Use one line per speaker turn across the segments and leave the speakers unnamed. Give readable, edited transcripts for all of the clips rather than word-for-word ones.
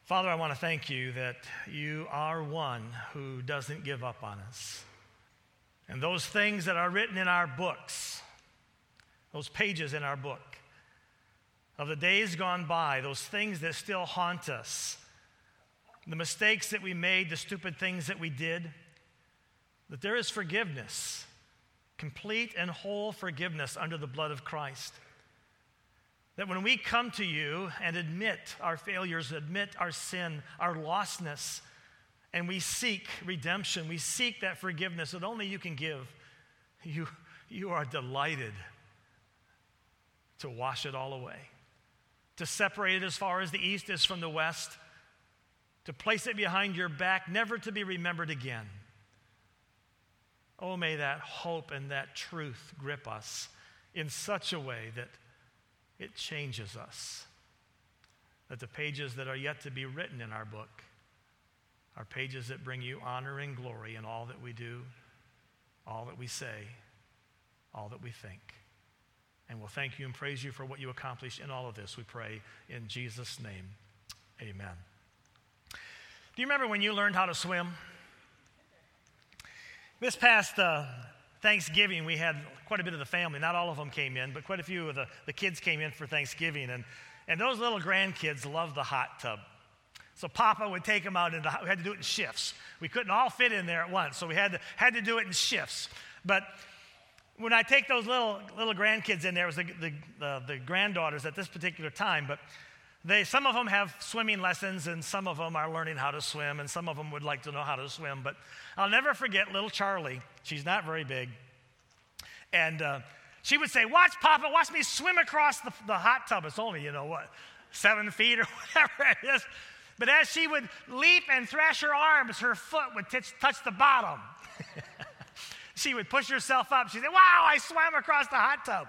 Father, I want to thank you that you are one who doesn't give up on us. And those things that are written in our books, those pages in our book, of the days gone by, those things that still haunt us, the mistakes that we made, the stupid things that we did, that there is forgiveness, complete and whole forgiveness under the blood of Christ. That when we come to you and admit our failures, admit our sin, our lostness, and we seek redemption, we seek that forgiveness that only you can give, you are delighted to wash it all away, to separate it as far as the east is from the west, to place it behind your back, never to be remembered again. Oh, may that hope and that truth grip us in such a way that it changes us, that the pages that are yet to be written in our book are pages that bring you honor and glory in all that we do, all that we say, all that we think. And we'll thank you and praise you for what you accomplished in all of this, we pray in Jesus' name. Amen. Do you remember when you learned how to swim? This past Thanksgiving, we had quite a bit of the family. Not all of them came in, but quite a few of the kids came in for Thanksgiving. And those little grandkids loved the hot tub. So Papa would take them out, we had to do it in shifts. We couldn't all fit in there at once, so we had to do it in shifts. But when I take those little grandkids in there, it was the granddaughters at this particular time, but some of them have swimming lessons, and some of them are learning how to swim, and some of them would like to know how to swim. But I'll never forget little Charlie. She's not very big. And she would say, "Watch, Papa, watch me swim across the hot tub." It's only, 7 feet or whatever it is. But as she would leap and thrash her arms, her foot would touch the bottom. She would push herself up. She'd say, "Wow, I swam across the hot tub."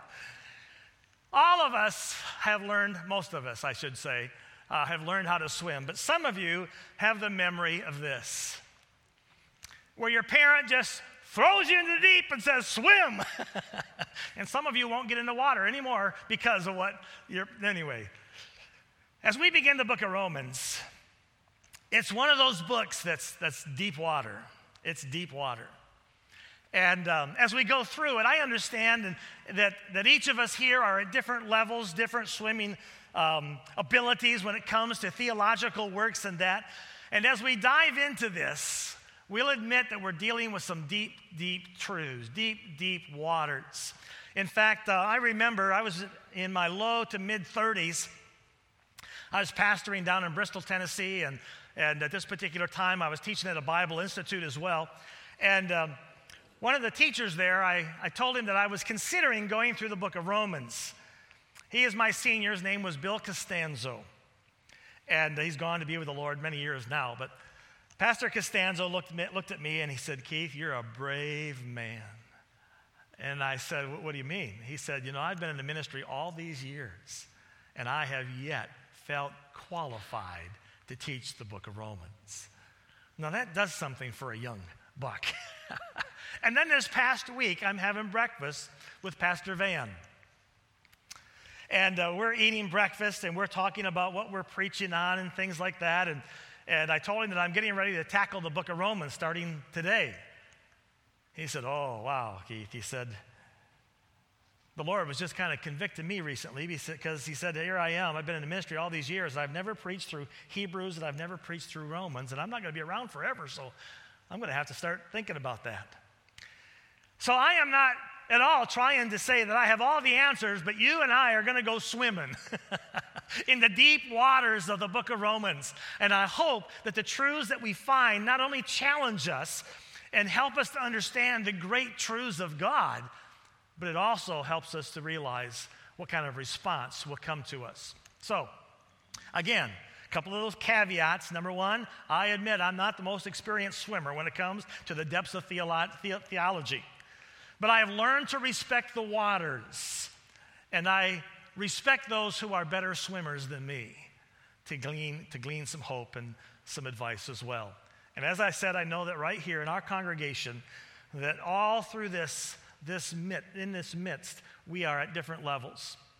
All of us have learned, most of us, I should say, have learned how to swim. But some of you have the memory of this, where your parent just throws you into the deep and says, "Swim." And some of you won't get in the water anymore because of anyway. As we begin the book of Romans, it's one of those books that's deep water. It's deep water. And as we go through it, I understand that each of us here are at different levels, different swimming abilities when it comes to theological works and that. And as we dive into this, we'll admit that we're dealing with some deep, deep truths, deep, deep waters. In fact, I remember I was in my low to mid-30s. I was pastoring down in Bristol, Tennessee, and at this particular time, I was teaching at a Bible Institute as well. And one of the teachers there, I told him that I was considering going through the book of Romans. He is my senior. His name was Bill Costanzo. And he's gone to be with the Lord many years now. But Pastor Costanzo looked at me and he said, "Keith, you're a brave man." And I said, "What do you mean?" He said, "I've been in the ministry all these years, and I have yet felt qualified to teach the book of Romans." Now that does something for a young buck. And then this past week, I'm having breakfast with Pastor Van. And we're eating breakfast, and we're talking about what we're preaching on and things like that. And I told him that I'm getting ready to tackle the book of Romans starting today. He said, "Oh, wow, Keith." He said, "The Lord was just kind of convicting me recently because he said, here I am. I've been in the ministry all these years. I've never preached through Hebrews, and I've never preached through Romans, and I'm not going to be around forever, so I'm going to have to start thinking about that." So I am not at all trying to say that I have all the answers, but you and I are going to go swimming in the deep waters of the book of Romans. And I hope that the truths that we find not only challenge us and help us to understand the great truths of God, but it also helps us to realize what kind of response will come to us. So, again, a couple of those caveats. Number one, I admit I'm not the most experienced swimmer when it comes to the depths of theology. But I have learned to respect the waters, and I respect those who are better swimmers than me to glean some hope and some advice as well. And as I said, I know that right here in our congregation, that all through in this midst, we are at different levels.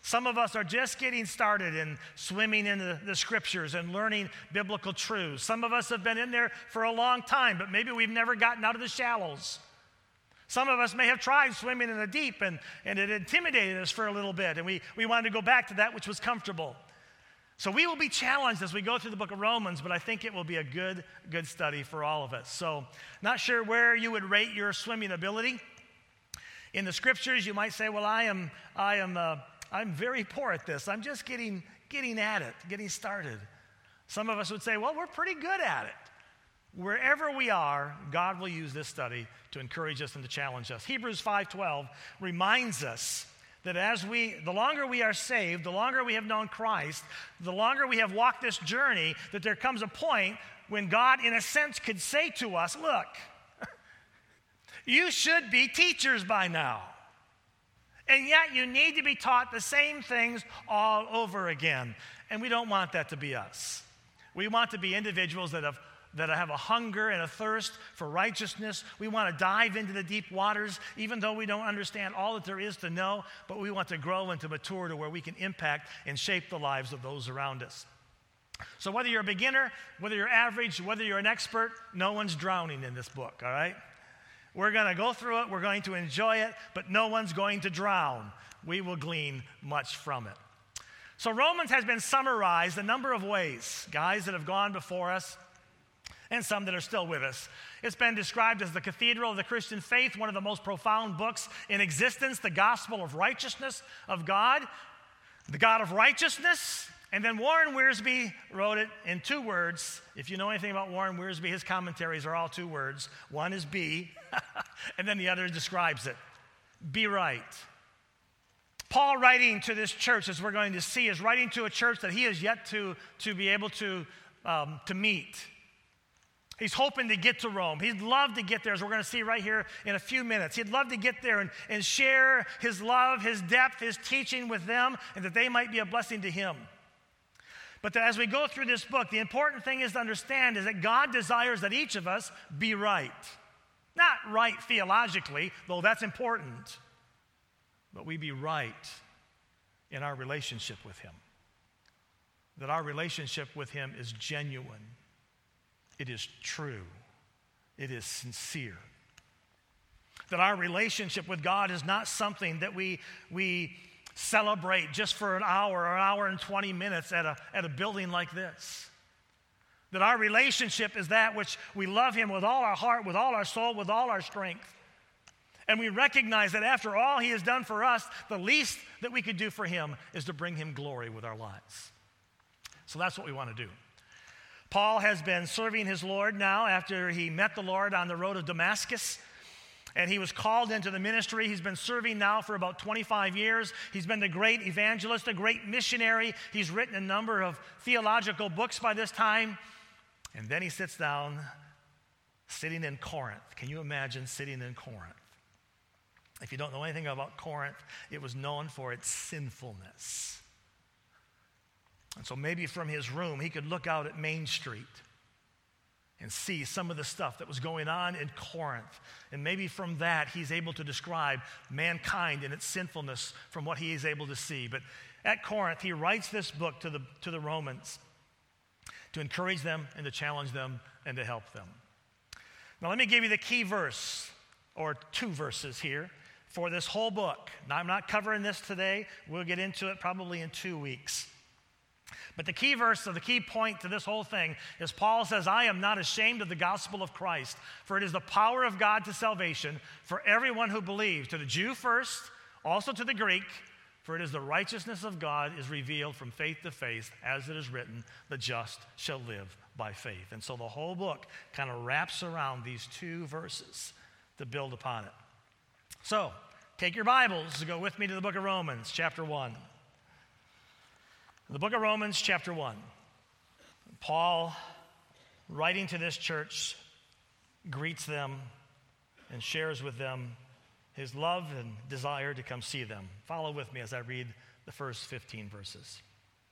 Some of us are just getting started in swimming in the scriptures and learning biblical truths. Some of us have been in there for a long time, but maybe we've never gotten out of the shallows. Some of us may have tried swimming in the deep, and it intimidated us for a little bit, and we wanted to go back to that which was comfortable. So we will be challenged as we go through the book of Romans, but I think it will be a good study for all of us. So not sure where you would rate your swimming ability. In the scriptures, you might say, well, I'm very poor at this. I'm just getting at it, getting started. Some of us would say, well, we're pretty good at it. Wherever we are, God will use this study to encourage us and to challenge us. Hebrews 5:12 reminds us that the longer we are saved, the longer we have known Christ, the longer we have walked this journey, that there comes a point when God, in a sense, could say to us, look, you should be teachers by now. And yet you need to be taught the same things all over again. And we don't want that to be us. We want to be individuals that have a hunger and a thirst for righteousness. We want to dive into the deep waters, even though we don't understand all that there is to know, but we want to grow and to mature to where we can impact and shape the lives of those around us. So whether you're a beginner, whether you're average, whether you're an expert, no one's drowning in this book, all right? We're going to go through it, we're going to enjoy it, but no one's going to drown. We will glean much from it. So Romans has been summarized a number of ways, guys that have gone before us, and some that are still with us. It's been described as the cathedral of the Christian faith, one of the most profound books in existence, the gospel of righteousness of God, the God of righteousness. And then Warren Wiersbe wrote it in 2 words. If you know anything about Warren Wiersbe, his commentaries are all 2 words. One is be, and then the other describes it. Be right. Paul, writing to this church, as we're going to see, is writing to a church that he has yet to be able to meet. He's hoping to get to Rome. He'd love to get there, as we're going to see right here in a few minutes. He'd love to get there and share his love, his depth, his teaching with them, and that they might be a blessing to him. But as we go through this book, the important thing is to understand is that God desires that each of us be right. Not right theologically, though that's important, but we be right in our relationship with him. That our relationship with him is genuine. It is true. It is sincere. That our relationship with God is not something that we celebrate just for an hour or an hour and 20 minutes at a building like this. That our relationship is that which we love him with all our heart, with all our soul, with all our strength. And we recognize that after all he has done for us, the least that we could do for him is to bring him glory with our lives. So that's what we want to do. Paul has been serving his Lord now after he met the Lord on the road of Damascus. And he was called into the ministry. He's been serving now for about 25 years. He's been the great evangelist, a great missionary. He's written a number of theological books by this time. And then he sits down, sitting in Corinth. Can you imagine sitting in Corinth? If you don't know anything about Corinth, it was known for its sinfulness. And so maybe from his room, he could look out at Main Street and see some of the stuff that was going on in Corinth. And maybe from that, he's able to describe mankind and its sinfulness from what he is able to see. But at Corinth, he writes this book to the Romans to encourage them and to challenge them and to help them. Now, let me give you the key verse, or 2 verses here, for this whole book. Now, I'm not covering this today. We'll get into it probably in 2 weeks. But the key verse, or the key point to this whole thing is Paul says, I am not ashamed of the gospel of Christ, for it is the power of God to salvation for everyone who believes, to the Jew first, also to the Greek, for it is the righteousness of God is revealed from faith to faith, as it is written, the just shall live by faith. And so the whole book kind of wraps around these 2 verses to build upon it. So, take your Bibles to go with me to the book of Romans, chapter 1. The book of Romans, chapter 1. Paul, writing to this church, greets them and shares with them his love and desire to come see them. Follow with me as I read the first 15 verses.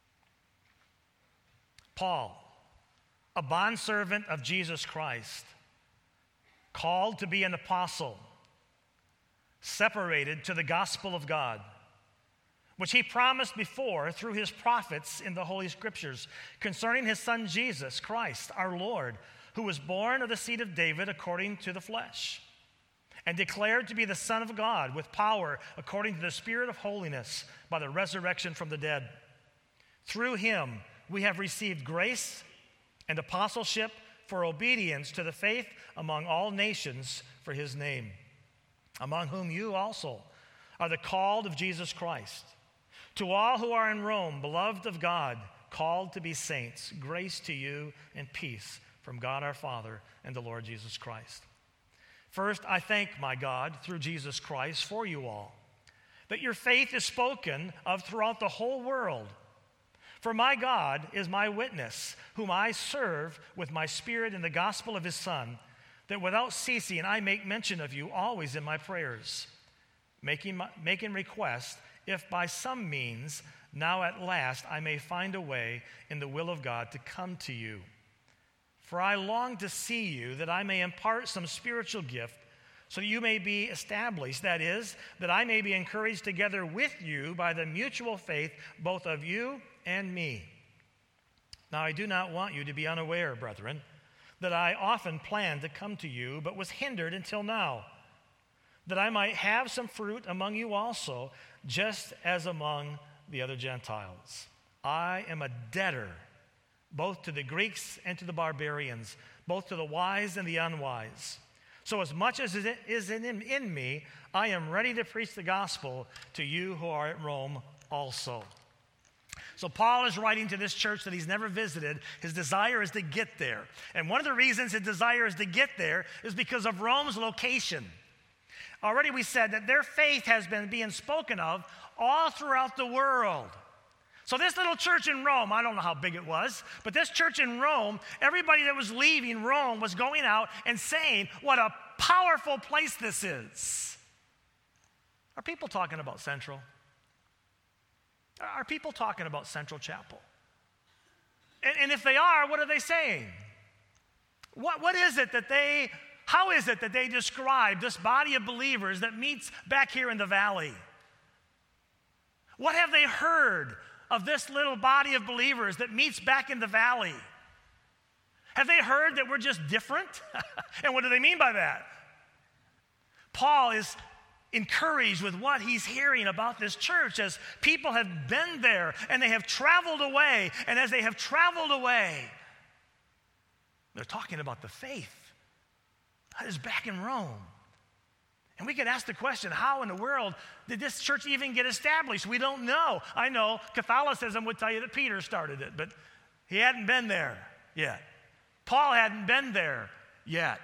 Paul, a bondservant of Jesus Christ, called to be an apostle, separated to the gospel of God, which he promised before through his prophets in the Holy Scriptures, concerning his Son Jesus Christ, our Lord, who was born of the seed of David according to the flesh, and declared to be the Son of God with power according to the Spirit of holiness by the resurrection from the dead. Through him we have received grace and apostleship for obedience to the faith among all nations for his name, among whom you also are the called of Jesus Christ. To all who are in Rome, beloved of God, called to be saints, grace to you and peace from God our Father and the Lord Jesus Christ. First, I thank my God through Jesus Christ for you all, that your faith is spoken of throughout the whole world. For my God is my witness, whom I serve with my spirit in the gospel of his Son, that without ceasing I make mention of you always in my prayers, making request, if by some means now at last I may find a way in the will of God to come to you. For I long to see you, that I may impart some spiritual gift, so that you may be established, that is, that I may be encouraged together with you by the mutual faith both of you and me. Now I do not want you to be unaware, brethren, that I often planned to come to you, but was hindered until now, that I might have some fruit among you also, just as among the other Gentiles. I am a debtor, both to the Greeks and to the barbarians, both to the wise and the unwise. So as much as it is in me, I am ready to preach the gospel to you who are at Rome also. So Paul is writing to this church that he's never visited. His desire is to get there. And one of the reasons his desire is to get there is because of Rome's location. Already we said that their faith has been being spoken of all throughout the world. So this little church in Rome, I don't know how big it was, but this church in Rome, everybody that was leaving Rome was going out and saying what a powerful place this is. Are people talking about Central? Are people talking about Central Chapel? And if they are, what are they saying? What is it that how is it that they describe this body of believers that meets back here in the valley? What have they heard of this little body of believers that meets back in the valley? Have they heard that we're just different? And what do they mean by that? Paul is encouraged with what he's hearing about this church as people have been there and they have traveled away. And as they have traveled away, they're talking about the faith that is back in Rome. And we could ask the question, how in the world did this church even get established? We don't know. I know Catholicism would tell you that Peter started it, but he hadn't been there yet. Paul hadn't been there yet.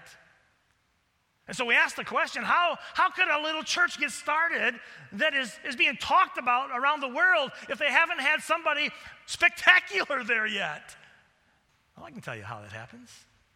And so we ask the question, how could a little church get started that is being talked about around the world if they haven't had somebody spectacular there yet? Well, I can tell you how that happens.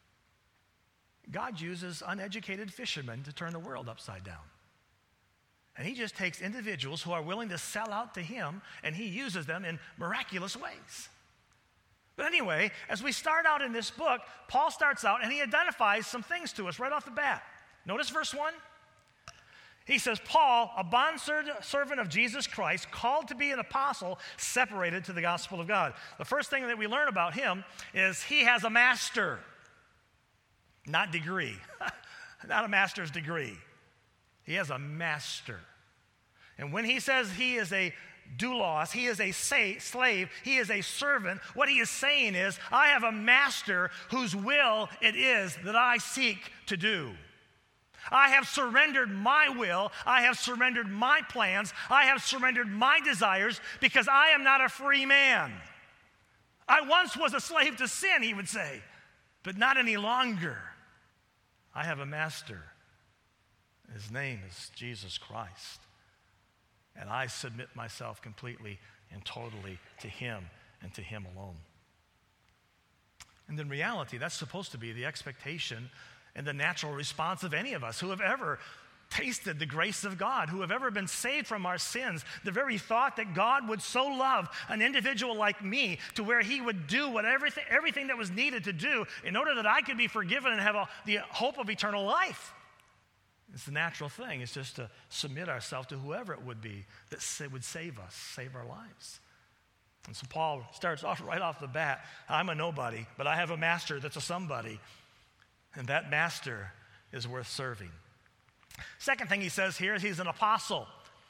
God uses uneducated fishermen to turn the world upside down. And he just takes individuals who are willing to sell out to him, and he uses them in miraculous ways. But anyway, as we start out in this book, Paul starts out and he identifies some things to us right off the bat. Notice verse 1. He says, Paul, a bondservant of Jesus Christ, called to be an apostle, separated to the gospel of God. The first thing that we learn about him is he has a master. Not degree, not a master's degree. He has a master. And when he says he is a doulos, he is a slave, he is a servant, what he is saying is, I have a master whose will it is that I seek to do. I have surrendered my will, I have surrendered my plans, I have surrendered my desires because I am not a free man. I once was a slave to sin, he would say, but not any longer. I have a master. His name is Jesus Christ. And I submit myself completely and totally to him and to him alone. And in reality, that's supposed to be the expectation and the natural response of any of us who have ever tasted the grace of God, who have ever been saved from our sins. The very thought that God would so love an individual like me to where he would do everything that was needed to do in order that I could be forgiven and have the hope of eternal life. It's the natural thing. It's just to submit ourselves to whoever it would be that would save us, save our lives. And so Paul starts off right off the bat. I'm a nobody, but I have a master that's a somebody. And that master is worth serving. Second thing he says here is he's an apostle.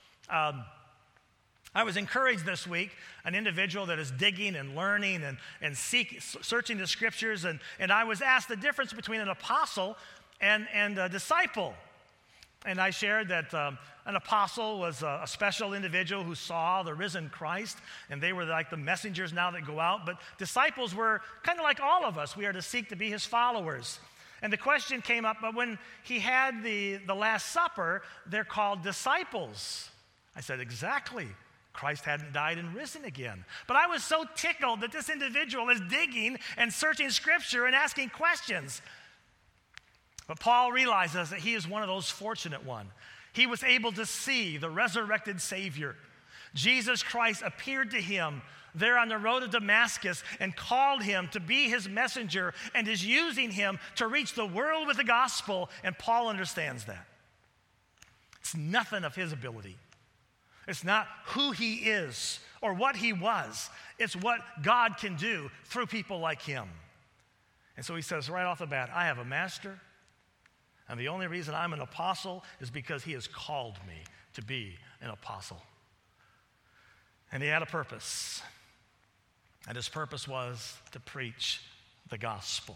I was encouraged this week, an individual that is digging and learning and searching the scriptures, and I was asked the difference between an apostle and a disciple. And I shared that an apostle was a special individual who saw the risen Christ, and they were like the messengers now that go out. But disciples were kind of like all of us. We are to seek to be his followers. And the question came up, but when he had the Last Supper, they're called disciples. I said, exactly. Christ hadn't died and risen again. But I was so tickled that this individual is digging and searching Scripture and asking questions. But Paul realizes that he is one of those fortunate ones. He was able to see the resurrected Savior. Jesus Christ appeared to him there on the road to Damascus and called him to be his messenger and is using him to reach the world with the gospel, and Paul understands that. It's nothing of his ability. It's not who he is or what he was. It's what God can do through people like him. And so he says right off the bat, I have a master, and the only reason I'm an apostle is because he has called me to be an apostle. And he had a purpose. And his purpose was to preach the gospel.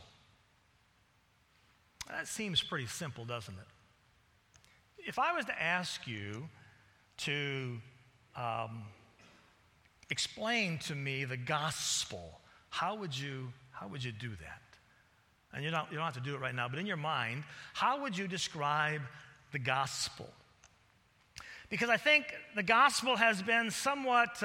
That seems pretty simple, doesn't it? If I was to ask you to explain to me the gospel, how would you do that? And you don't have to do it right now, but in your mind, how would you describe the gospel? Because I think the gospel has been somewhat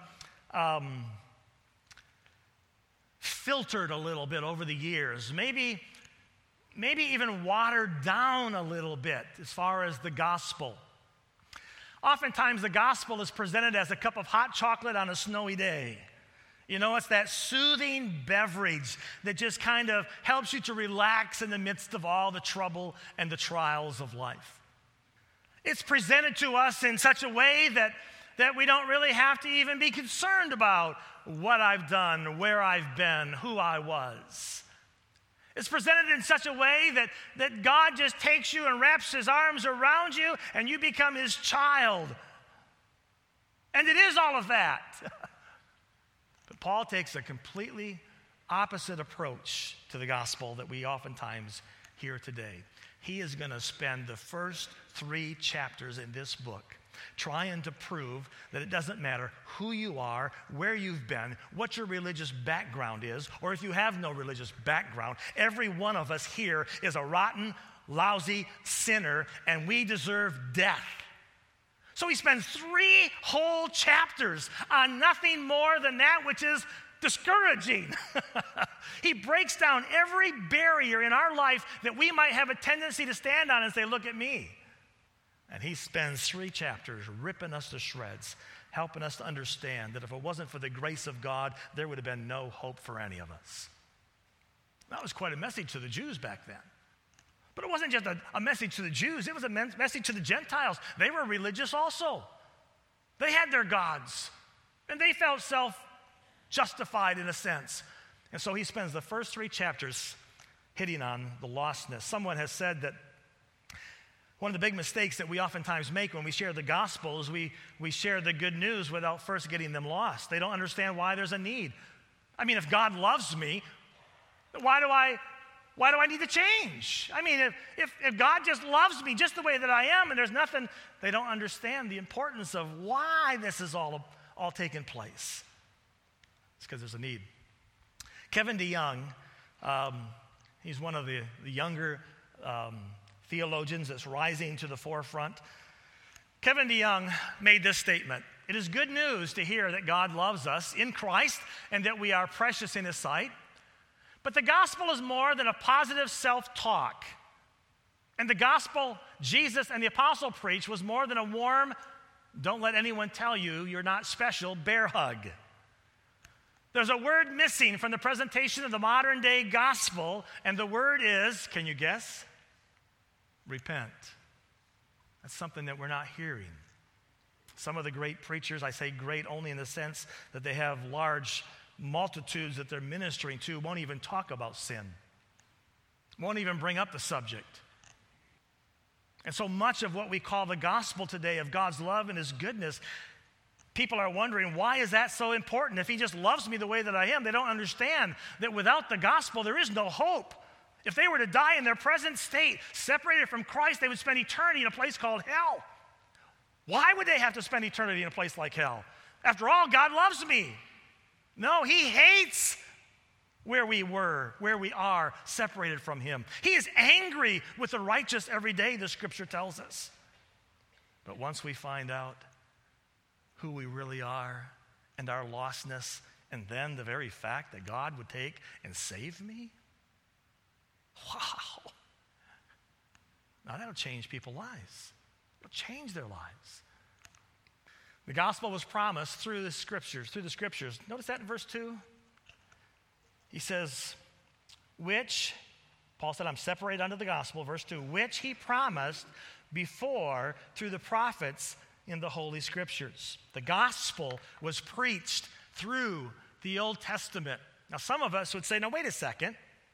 filtered a little bit over the years, maybe even watered down a little bit as far as the gospel. Oftentimes the gospel is presented as a cup of hot chocolate on a snowy day. You know, it's that soothing beverage that just kind of helps you to relax in the midst of all the trouble and the trials of life. It's presented to us in such a way that we don't really have to even be concerned about what I've done, where I've been, who I was. It's presented in such a way that God just takes you and wraps his arms around you and you become his child. And it is all of that. But Paul takes a completely opposite approach to the gospel that we oftentimes hear today. He is going to spend the first 3 chapters in this book trying to prove that it doesn't matter who you are, where you've been, what your religious background is, or if you have no religious background. Every one of us here is a rotten, lousy sinner, and we deserve death. So he spends 3 whole chapters on nothing more than that, which is discouraging. He breaks down every barrier in our life that we might have a tendency to stand on and say, look at me. And he spends 3 chapters ripping us to shreds, helping us to understand that if it wasn't for the grace of God, there would have been no hope for any of us. That was quite a message to the Jews back then. But it wasn't just a message to the Jews, it was a message to the Gentiles. They were religious also. They had their gods, and they felt self-justified in a sense. And so he spends the first 3 chapters hitting on the lostness. Someone has said that one of the big mistakes that we oftentimes make when we share the gospel is we share the good news without first getting them lost. They don't understand why there's a need. I mean, if God loves me, why do I need to change? I mean, if God just loves me just the way that I am and there's nothing, they don't understand the importance of why this is all taking place. It's because there's a need. Kevin DeYoung, he's one of the younger theologians that's rising to the forefront. Kevin DeYoung made this statement: "It is good news to hear that God loves us in Christ and that we are precious in his sight. But the gospel is more than a positive self-talk. And the gospel Jesus and the apostle preached was more than a warm, don't let anyone tell you you're not special, bear hug. There's a word missing from the presentation of the modern day gospel, and the word is, can you guess? Repent." That's something that we're not hearing. Some of the great preachers, I say great only in the sense that they have large multitudes that they're ministering to, won't even talk about sin, won't even bring up the subject. And so much of what we call the gospel today of God's love and his goodness, people are wondering, why is that so important? If he just loves me the way that I am, they don't understand that without the gospel, there is no hope. If they were to die in their present state, separated from Christ, they would spend eternity in a place called hell. Why would they have to spend eternity in a place like hell? After all, God loves me. No, he hates where we are separated from him. He is angry with the righteous every day, the scripture tells us. But once we find out who we really are and our lostness, and then the very fact that God would take and save me, wow. Now that'll change people's lives. It'll change their lives. The gospel was promised through the scriptures. Notice that in verse 2. He says, which, Paul said, I'm separated unto the gospel, verse 2, which he promised before through the prophets in the Holy Scriptures. The gospel was preached through the Old Testament. Now some of us would say, now wait a second.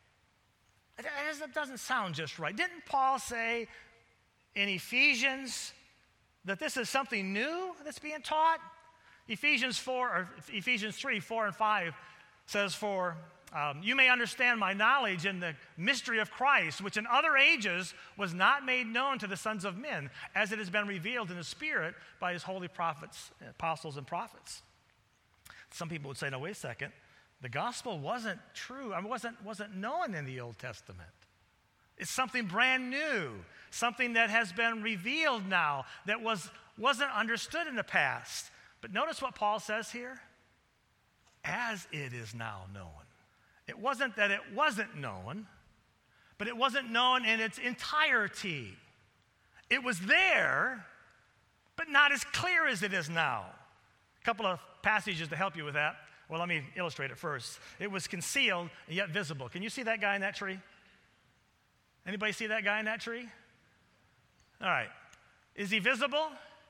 That doesn't sound just right. Didn't Paul say in Ephesians that this is something new that's being taught? Ephesians 3, 4 and 5 says, for you may understand my knowledge in the mystery of Christ, which in other ages was not made known to the sons of men, as it has been revealed in the Spirit by his holy prophets, apostles and prophets. Some people would say, no, wait a second. The gospel wasn't true. Wasn't known in the Old Testament. It's something brand new, something that has been revealed now that wasn't understood in the past. But notice what Paul says here. As it is now known. It wasn't that it wasn't known, but it wasn't known in its entirety. It was there, but not as clear as it is now. A couple of passages to help you with that. Well, let me illustrate it first. It was concealed and yet visible. Can you see that guy in that tree? Anybody see that guy in that tree? All right. Is he visible?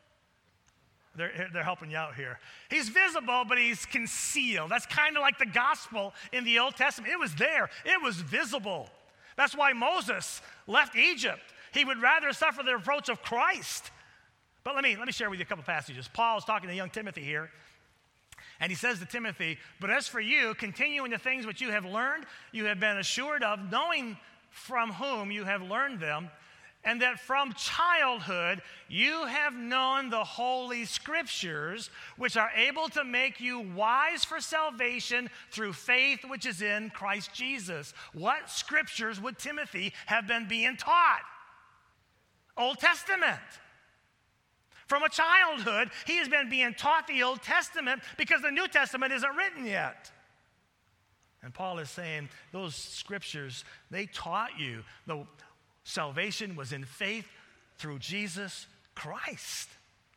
They're helping you out here. He's visible, but he's concealed. That's kind of like the gospel in the Old Testament. It was there. It was visible. That's why Moses left Egypt. He would rather suffer the reproach of Christ. But let me share with you a couple passages. Paul is talking to young Timothy here. And he says to Timothy, but as for you, continue in the things which you have learned, you have been assured of, knowing from whom you have learned them, and that from childhood you have known the Holy Scriptures, which are able to make you wise for salvation through faith which is in Christ Jesus. What Scriptures would Timothy have been being taught? Old Testament. From a childhood, he has been being taught the Old Testament because the New Testament isn't written yet. And Paul is saying those Scriptures, they taught you the salvation was in faith through Jesus Christ.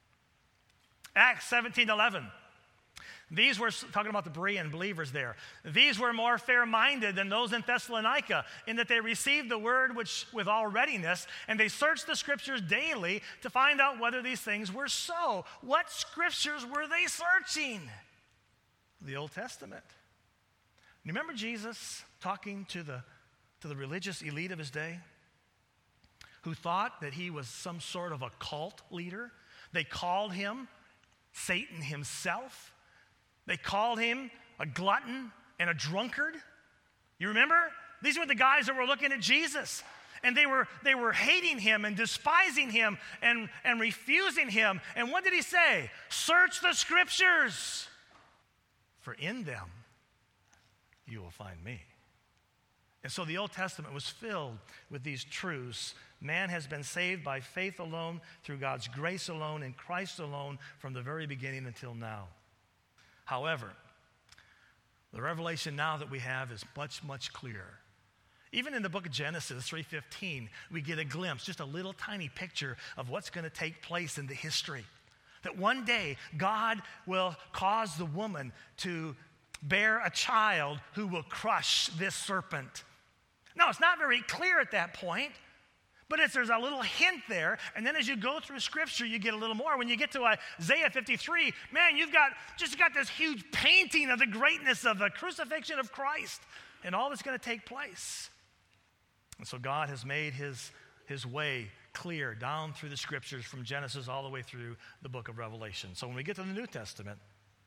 Acts 17:11. These were, talking about the Berean believers there, these were more fair-minded than those in Thessalonica, in that they received the word with all readiness, and they searched the Scriptures daily to find out whether these things were so. What Scriptures were they searching? The Old Testament. You remember Jesus talking to the religious elite of his day, who thought that he was some sort of a cult leader? They called him Satan himself. They called him a glutton and a drunkard. You remember? These were the guys that were looking at Jesus. And they were hating him and despising him and refusing him. And what did he say? Search the Scriptures, for in them you will find me. And so the Old Testament was filled with these truths. Man has been saved by faith alone, through God's grace alone, in Christ alone, from the very beginning until now. However, the revelation now that we have is much, much clearer. Even in the book of Genesis 3:15, we get a glimpse, just a little tiny picture of what's going to take place in the history. That one day, God will cause the woman to bear a child who will crush this serpent. Now, it's not very clear at that point, But there's a little hint there, and then as you go through Scripture, you get a little more. When you get to Isaiah 53, man, you've got this huge painting of the greatness of the crucifixion of Christ and all that's going to take place. And so God has made his way clear down through the Scriptures from Genesis all the way through the book of Revelation. So when we get to the New Testament,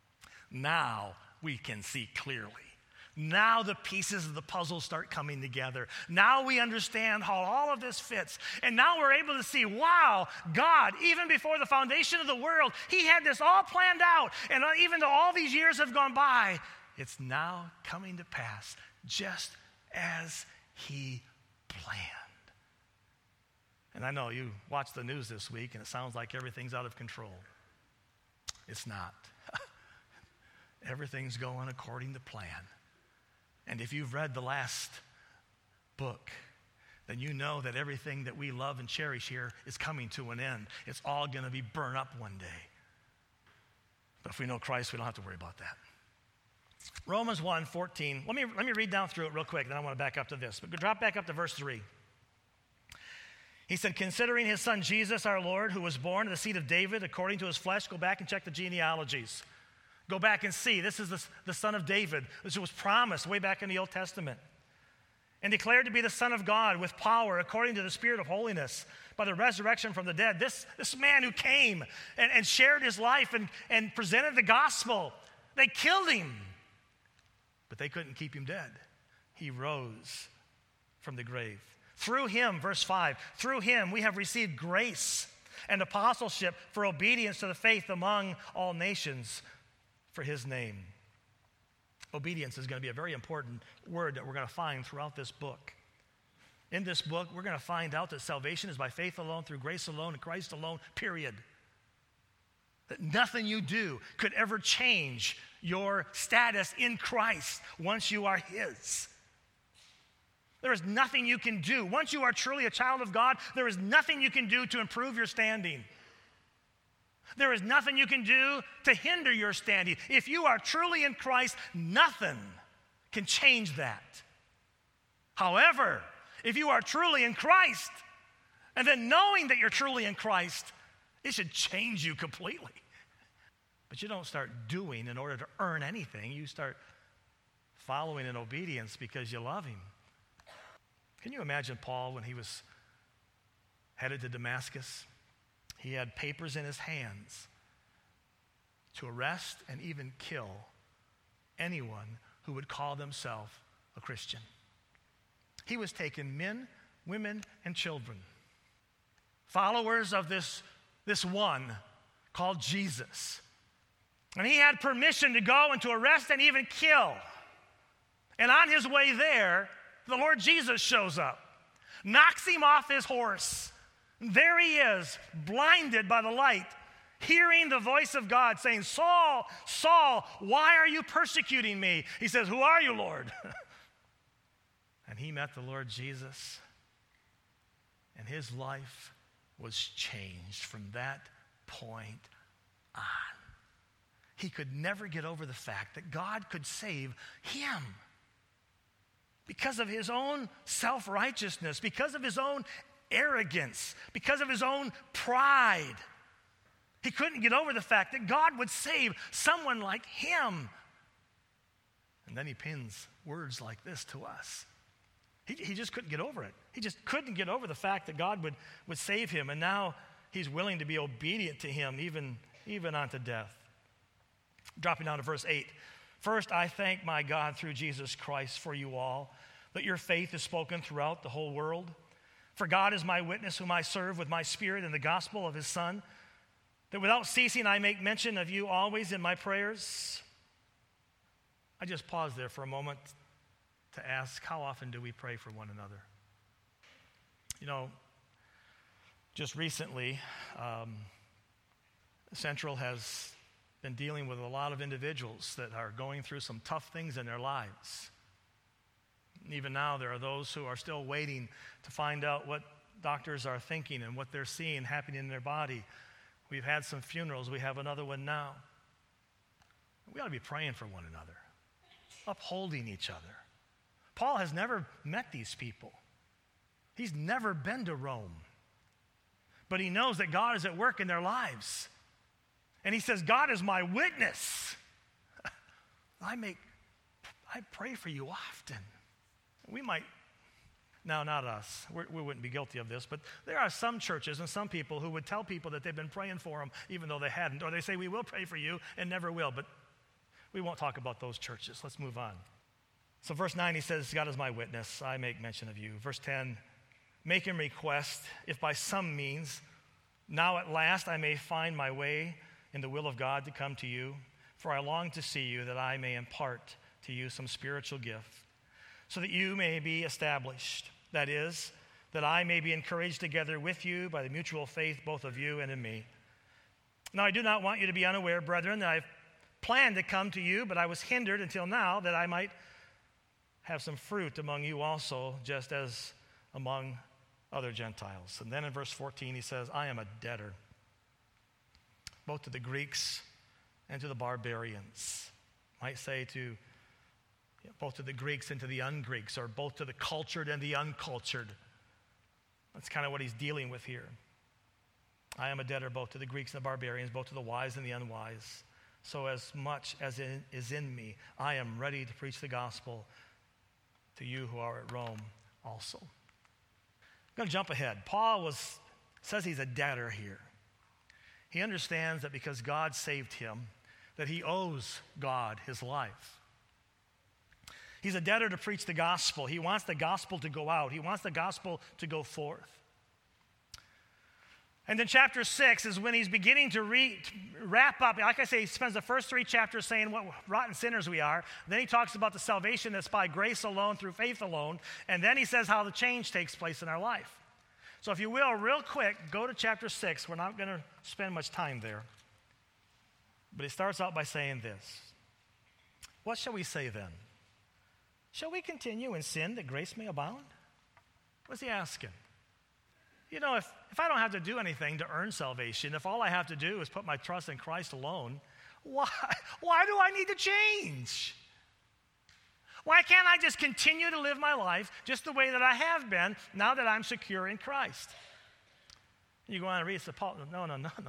now we can see clearly. Now the pieces of the puzzle start coming together. Now we understand how all of this fits. And now we're able to see, wow, God, even before the foundation of the world, he had this all planned out. And even though all these years have gone by, it's now coming to pass just as he planned. And I know you watched the news this week and it sounds like everything's out of control. It's not. Everything's going according to plan. And if you've read the last book, then you know that everything that we love and cherish here is coming to an end. It's all going to be burned up one day. But if we know Christ, we don't have to worry about that. Romans 1:14. Let me read down through it real quick, then I want to back up to this. But drop back up to verse 3. He said, considering his son Jesus, our Lord, who was born of the seed of David according to his flesh, go back and check the genealogies. Go back and see. This is the son of David. This was promised way back in the Old Testament. And declared to be the Son of God with power according to the Spirit of holiness by the resurrection from the dead. This man who came and shared his life and presented the gospel. They killed him, but they couldn't keep him dead. He rose from the grave. Through him, verse 5, through him we have received grace and apostleship for obedience to the faith among all nations for his name. Obedience is going to be a very important word that we're going to find throughout this book. In this book, we're going to find out that salvation is by faith alone, through grace alone, in Christ alone, period. That nothing you do could ever change your status in Christ once you are his. There is nothing you can do. Once you are truly a child of God, there is nothing you can do to improve your standing. There is nothing you can do to hinder your standing. If you are truly in Christ, nothing can change that. However, if you are truly in Christ, and then knowing that you're truly in Christ, it should change you completely. But you don't start doing in order to earn anything. You start following in obedience because you love him. Can you imagine Paul when he was headed to Damascus? He had papers in his hands to arrest and even kill anyone who would call themselves a Christian. He was taking men, women, and children, followers of this one called Jesus. And he had permission to go and to arrest and even kill. And on his way there, the Lord Jesus shows up, knocks him off his horse. There he is, blinded by the light, hearing the voice of God saying, Saul, Saul, why are you persecuting me? He says, who are you, Lord? And he met the Lord Jesus, and his life was changed from that point on. He could never get over the fact that God could save him because of his own self-righteousness, because of his own arrogance, because of his own pride. He couldn't get over the fact that God would save someone like him. And then he pins words like this to us. He just couldn't get over it. He just couldn't get over the fact that God would save him, and now he's willing to be obedient to him, even unto death. Dropping down to verse 8. First, I thank my God through Jesus Christ for you all, that your faith is spoken throughout the whole world. For God is my witness, whom I serve with my spirit in the gospel of his Son, that without ceasing I make mention of you always in my prayers. I just pause there for a moment to ask, how often do we pray for one another? You know, just recently, Central has been dealing with a lot of individuals that are going through some tough things in their lives. Even now, there are those who are still waiting to find out what doctors are thinking and what they're seeing happening in their body. We've had some funerals. We have another one now. We ought to be praying for one another, upholding each other. Paul has never met these people. He's never been to Rome. But he knows that God is at work in their lives. And he says, God is my witness. I pray for you often. We might, no, not us. We wouldn't be guilty of this, but there are some churches and some people who would tell people that they've been praying for them even though they hadn't. Or they say, we will pray for you and never will. But we won't talk about those churches. Let's move on. So verse 9, he says, God is my witness. I make mention of you. Verse 10, make him request, if by some means, now at last I may find my way in the will of God to come to you. For I long to see you, that I may impart to you some spiritual gift, so that you may be established. That is, that I may be encouraged together with you by the mutual faith both of you and in me. Now I do not want you to be unaware, brethren, that I've planned to come to you, but I was hindered until now, that I might have some fruit among you also, just as among other Gentiles. And then in verse 14 he says, I am a debtor, both to the Greeks and to the barbarians. Might say to both to the Greeks and to the un-Greeks, or both to the cultured and the uncultured. That's kind of what he's dealing with here. I am a debtor both to the Greeks and the barbarians, both to the wise and the unwise. So as much as is in me, I am ready to preach the gospel to you who are at Rome also. I'm going to jump ahead. Paul says he's a debtor here. He understands that because God saved him, that he owes God his life. He's a debtor to preach the gospel. He wants the gospel to go out. He wants the gospel to go forth. And then chapter 6 is when he's beginning to wrap up. Like I say, he spends the first 3 chapters saying what rotten sinners we are. Then he talks about the salvation that's by grace alone, through faith alone. And then he says how the change takes place in our life. So if you will, real quick, go to chapter 6. We're not going to spend much time there. But he starts out by saying this. What shall we say then? Shall we continue in sin that grace may abound? What's he asking? You know, if I don't have to do anything to earn salvation, if all I have to do is put my trust in Christ alone, why do I need to change? Why can't I just continue to live my life just the way that I have been now that I'm secure in Christ? You go on and read, so Paul, no.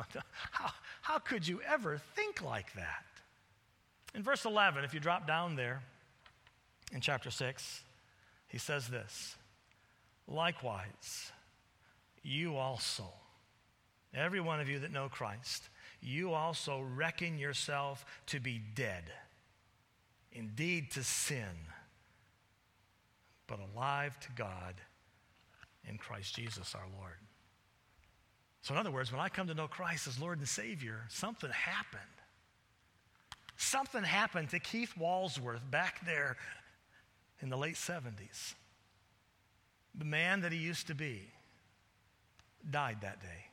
How could you ever think like that? In verse 11, if you drop down there, in chapter 6, he says this, likewise, you also, every one of you that know Christ, you also reckon yourself to be dead, indeed to sin, but alive to God in Christ Jesus our Lord. So in other words, when I come to know Christ as Lord and Savior, something happened. Something happened to Keith Walsworth back there in the late 70s. The man that he used to be died that day.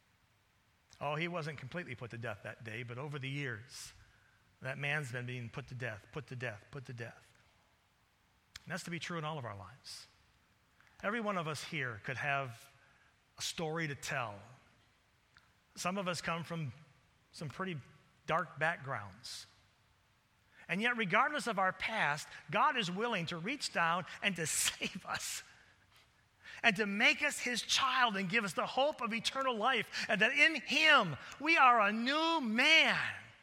Oh, he wasn't completely put to death that day, but over the years, that man's been being put to death. And that's to be true in all of our lives. Every one of us here could have a story to tell. Some of us come from some pretty dark backgrounds. And yet, regardless of our past, God is willing to reach down and to save us and to make us his child and give us the hope of eternal life, and that in him we are a new man.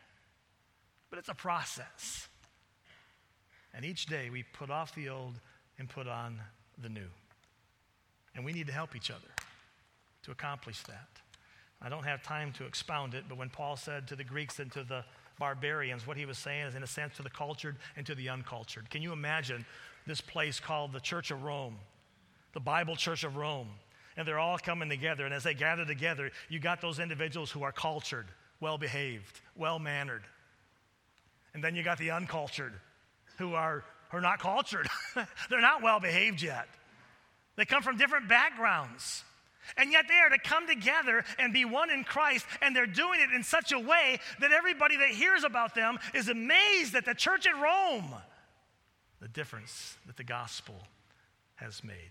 But it's a process. And each day we put off the old and put on the new. And we need to help each other to accomplish that. I don't have time to expound it, but when Paul said to the Greeks and to the barbarians, what he was saying is, in a sense, to the cultured and to the uncultured. Can you imagine this place called the Church of Rome, the Bible Church of Rome? And they're all coming together, and as they gather together, you got those individuals who are cultured, well-behaved, well-mannered. And then you got the uncultured who are not cultured. They're not well-behaved yet. They come from different backgrounds. And yet they are to come together and be one in Christ, and they're doing it in such a way that everybody that hears about them is amazed at the church at Rome, the difference that the gospel has made.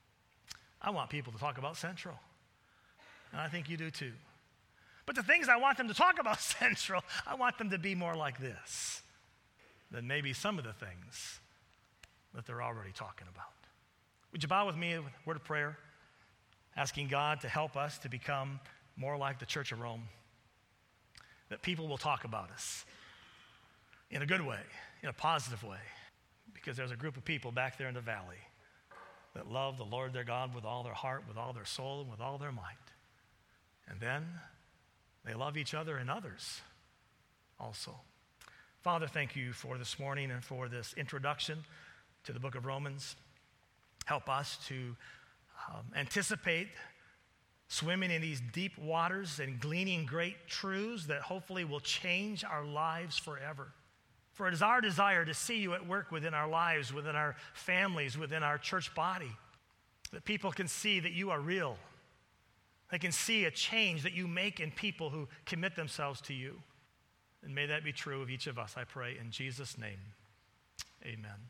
I want people to talk about Central, and I think you do too. But the things I want them to talk about Central, I want them to be more like this than maybe some of the things that they're already talking about. Would Would you bow with me with a word of prayer, asking God to help us to become more like the Church of Rome, that people will talk about us in a good way, in a positive way, because there's a group of people back there in the valley that love the Lord their God with all their heart, with all their soul, and with all their might. And then they love each other and others also. Father, thank you for this morning and for this introduction to the book of Romans. Help us to anticipate swimming in these deep waters and gleaning great truths that hopefully will change our lives forever. For it is our desire to see you at work within our lives, within our families, within our church body, that people can see that you are real. They can see a change that you make in people who commit themselves to you. And may that be true of each of us, I pray, in Jesus' name. Amen.